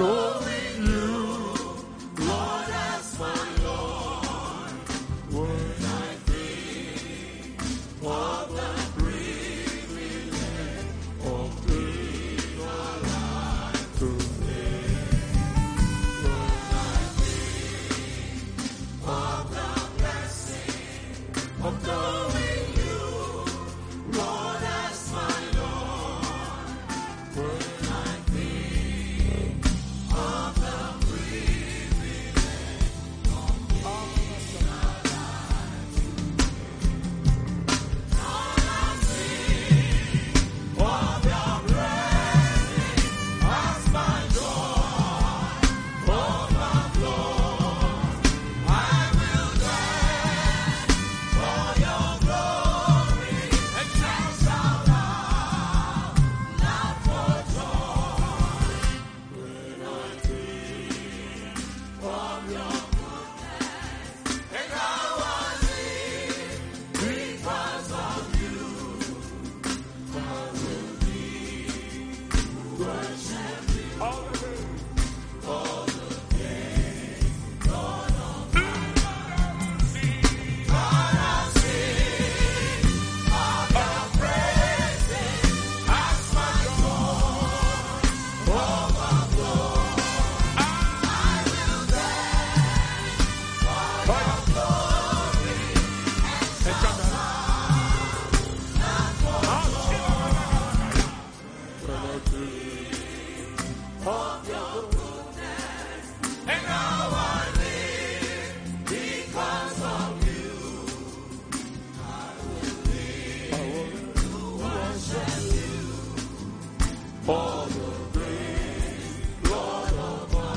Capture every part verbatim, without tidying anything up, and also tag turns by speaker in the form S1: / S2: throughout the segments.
S1: knowing you, Lord, as my Lord. When I think of the privilege of being alive today, when I think of the blessing of knowing you, Lord, as my Lord. When I think of the privilege of being alive today, Lord, I sing of your blessing as my Lord. Oh, my Lord, I will dance for your glory and shout out loud, loud for joy. When I think of your goodness and how I live because of you, I will be worship you all the day, all the day, Lord of my life. God, I sing of your praises as my Lord. Oh, my Lord, I will dance for your glory and shout out loud for joy. When I think of your goodness and how I live because of you, I will live to worship you all the days, Lord of my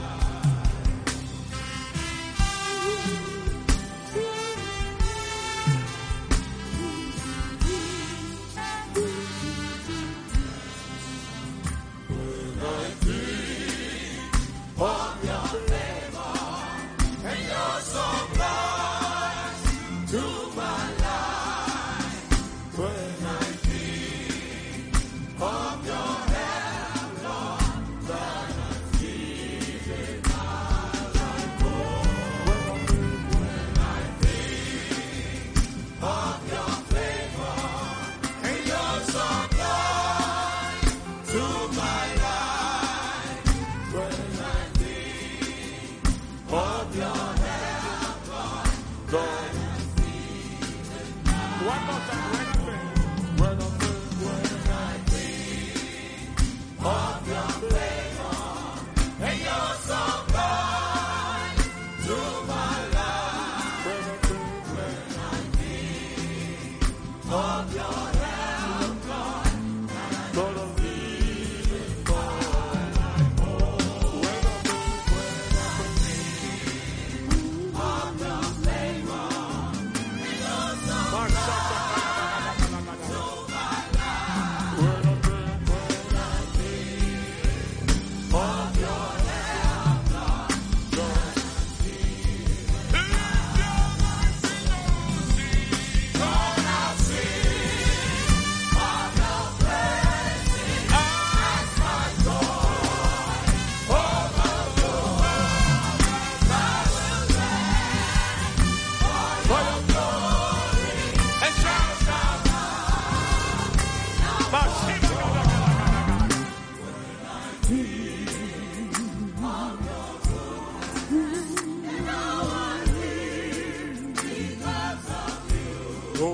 S1: When I think of your favor and your supplies to my life, when I think of your help, Lord, that has given my life. Oh, when I think of your favor and your supplies to my life, when I think of your help, Lord, that has given my life. One more time, when I think, when I think, when I think of your favor and your supply to my life, when I think, when I think of your help, Lord, that has given my life. Oh, when I think, when I think of your favor and your supply to my life, when I think, when I think of your help, Lord, that has given my life. Lord, I sing of your blessing as my joy. Oh, my Lord, I will dance for your glory and shout out loud. When I think of your goodness and how I live because of you, oh,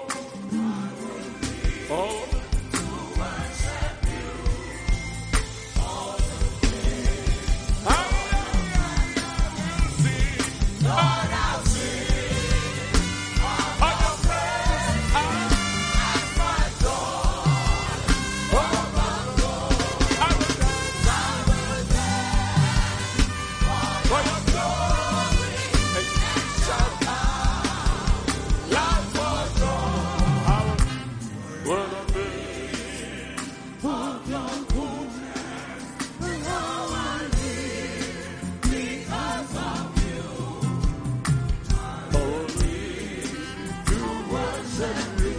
S1: oh, to worship you all the days. I will sing, Lord, I'll sing of your praise as my Lord. Oh, my Lord, I will dance, I will dance for your glory and shout out loud for joy. I will, when I think of your goodness and how I live because of you, I will live to worship you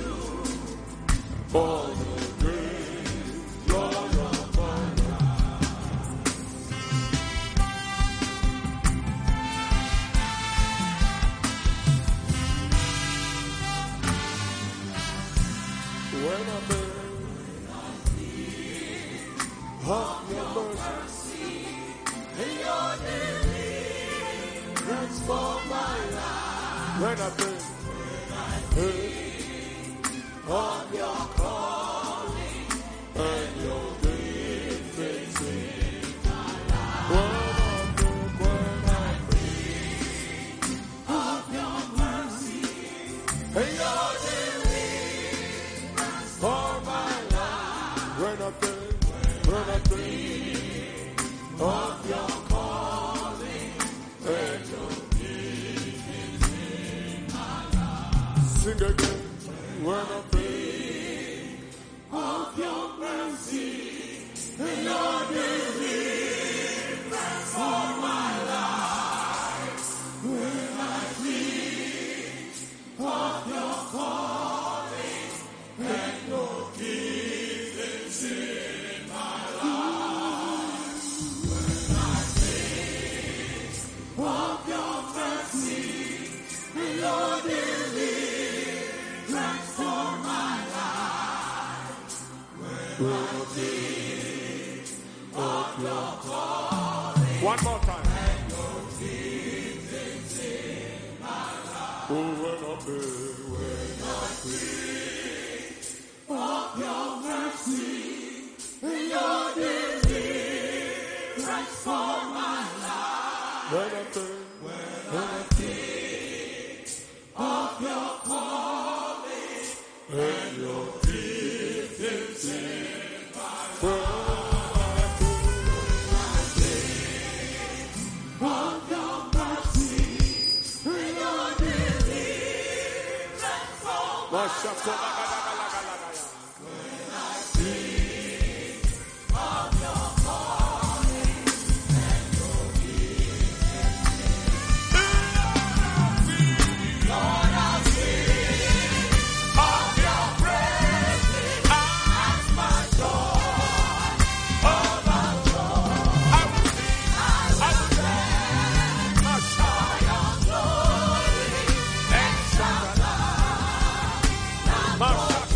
S1: all the days, Lord of my life. when I think of your mercy and your deliverance for my life. When I think of your calling and your deliverance in my life. When I think of your mercy and your deliverance for my life. When I think, when I think of your calling and your deliverance in my life. Sing again. When I think of your mercy and your deliverance for my life. When I think of your calling and your gifts in my life. When I think of your mercy and your deliverance for my life. When I think of your calling. One more time. And your gifts in my life. Oh, when I think, when I think of your mercy and your deliverance for my life. When I think, when I think of your calling and your gifts in my life. Of your mercy and your deliverance for my life. When I think of your calling and your gifts, Lord, I sing of your presence as my joy overflows. I will sing, I will sing for your glory and shout aloud.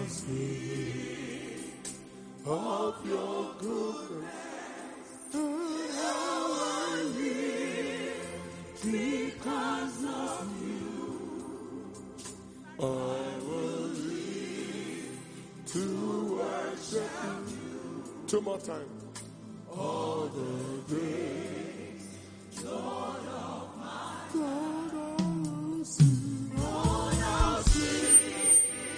S1: sing of your goodness and how I live because of you. I will live to worship you. Two more times. All the days, Lord of my God, I will sing. Lord, I'll sing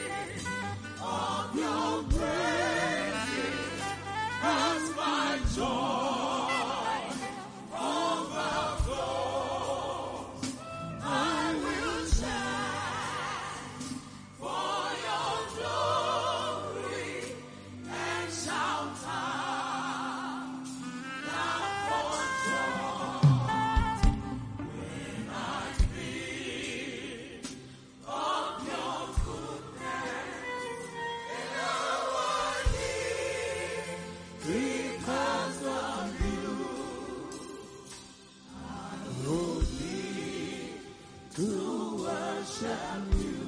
S1: of your grace as my joy overflows. I will stand for your glory and shout out loud for joy when I think of your goodness and how I live because of you. I will live to worship you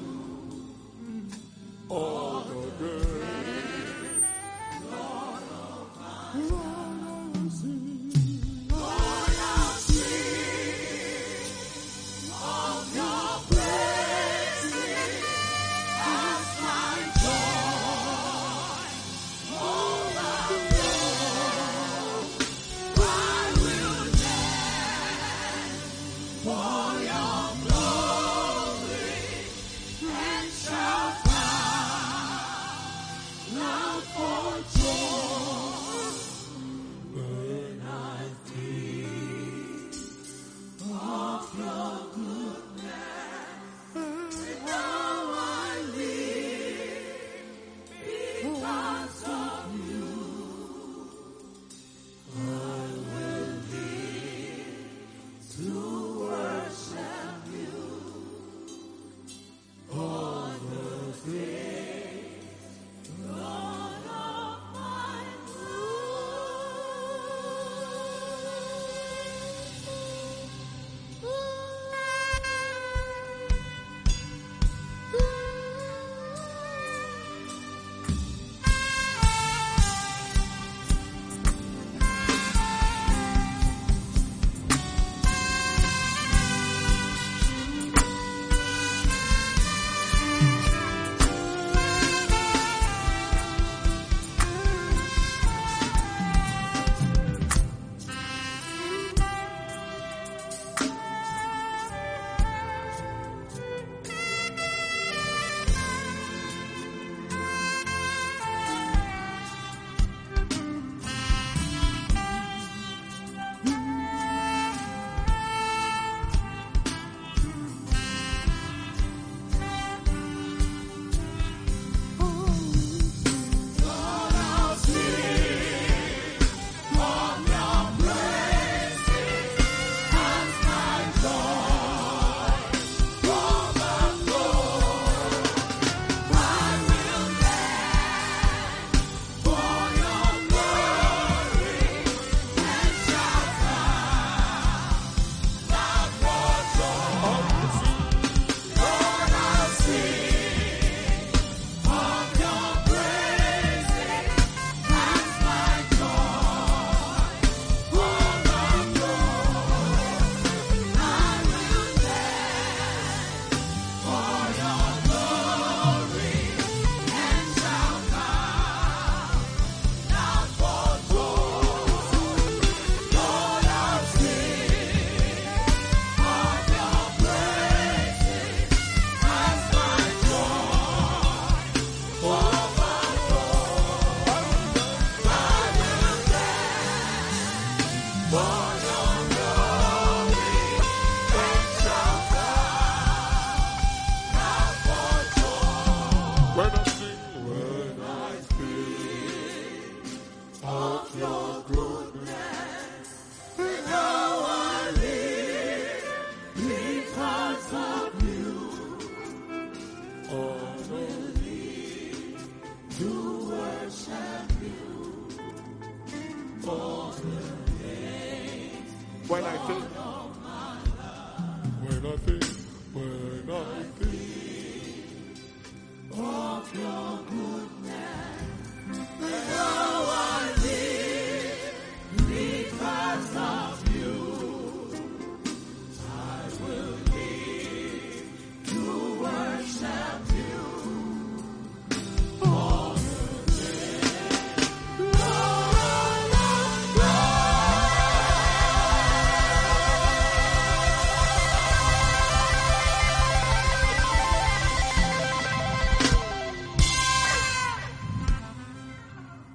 S1: all the days. Lord, I'll sing. Lord, I'll sing of your praises as my joy overflows. I will dance for your glory and shout out loud for joy when I think of your goodness and how I live because of you. I will live to worship you all the days, Lord of my Lord, I'll sing of your praises as my joy overflows. I will dance for your glory and shout out loud for joy. Lord, I'll sing of your praises as my joy overflows. I will dance for your glory and shout out loud for joy. Lord, I'll sing of your praises as my joy overflows. I will dance for your glory and shout out loud for joy. When I sing, when I think of your goodness and how I live because of you, I will live to worship you all the days. When I think, when I think, when I think